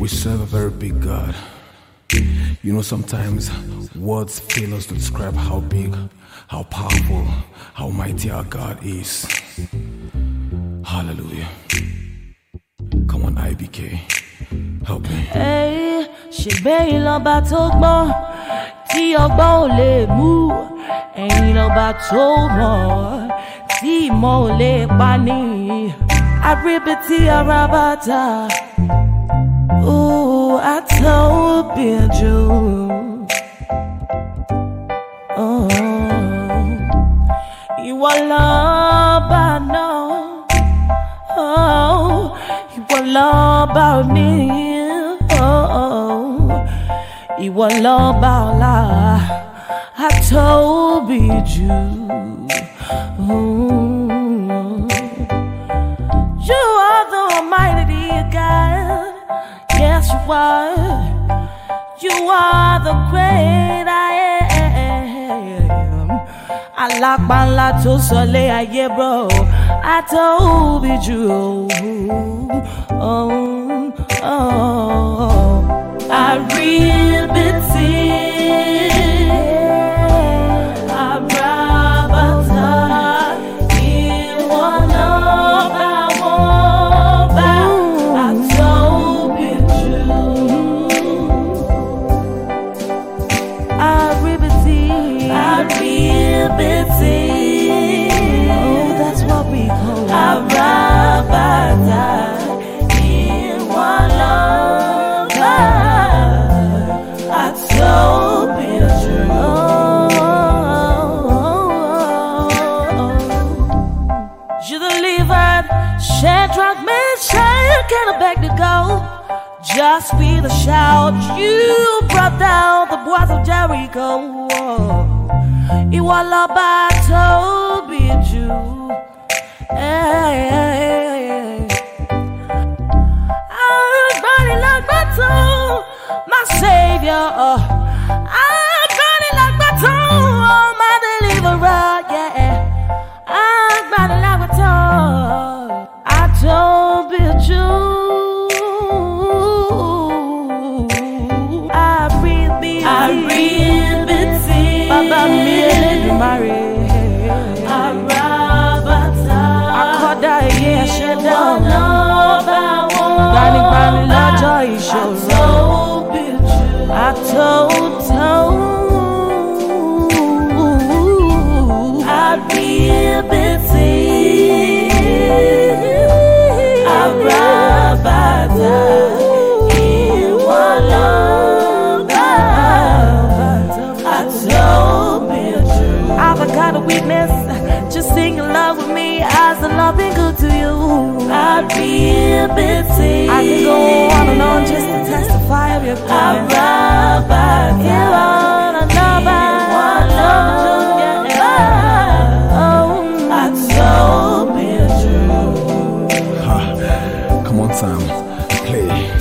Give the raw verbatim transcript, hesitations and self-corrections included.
We serve a very big God. You know, sometimes words fail us to describe how big, how powerful, how mighty our God is. Hallelujah. Come on, I B K. Help me. Hey, she be l'ọba tó gbọ́n tí ọgbọ́n ò lè mú. Ẹ̀yin l'ọba tó mọ̀ tí ìmọ̀ ò lè pa ní. Àríbitì ara bàtà. Ooh, I told you. Oh, ìwọ l'ọba náà. Oh, ìwọ l'ọba mi. Oh, ìwọ l'ọba ọlá. I told you. Oh, you are the Almighty God. Yes, you are. You are the great I am. Alápàlà tó sọlé ayé, bro. I told you. Oh, oh, I really see. I'm Rabata. In one of our I told you. Oh, that's what we call it. Arabata in one love. I told you true. You delivered Shadrach, Meshach, and Abednego. Just with a shout, you brought down the walls of Jericho. Ìwọ l'ọba tóbi jù. Agbanilágbàtàn, my Savior. Agbanilágbàtàn, my deliverer. Yeah. Agbanilágbàtàn, I tóbi jù. I breathe, I breathe, Baba mi Elédùmarè. Arabata. Akọ́dá ayé ẹ̀ṣẹ̀dá ọ̀run. Gbanigbani lọ́jọ́ ìṣòro. Àtòótọ́. Àbíyèbètì. Arabata. Ìwọ lọ́ba. I've got a weakness. Just sing in love with me as the love been good to you. I'd be a bit sick. I can go on and on just to testify of your goodness. You are another. Oh, I told you true. Ha, come on, Sam, play.